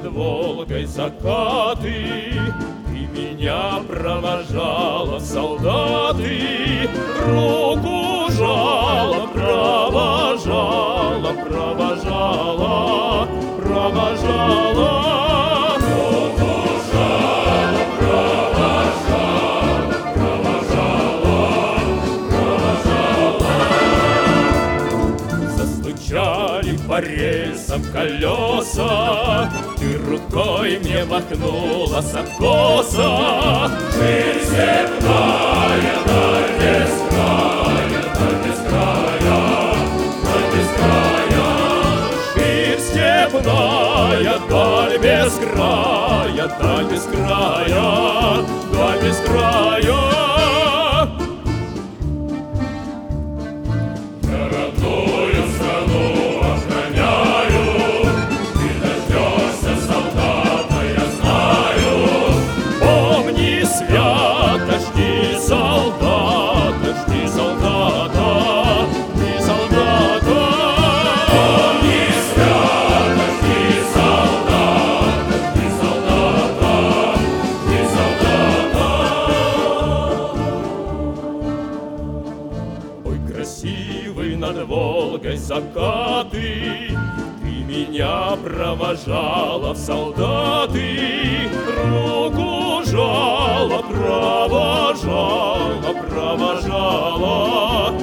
над Волгой закаты, ты меня провожала в солдаты, руку жала, провожала, провожала, провожала. По рельсам колеса, ты рукой мне махнула с откоса. Ширь степная, даль без края, даль без края, даль без края. Ширь степная, даль без края, даль без края, даль без края. Свято жди солдата, жди солдата, жди солдата. Помни, свято жди солдата, жди солдата, жди солдата. Ой, красивый над Волгой закаты, ты меня провожала в солдаты, руку жала, провожала, провожала,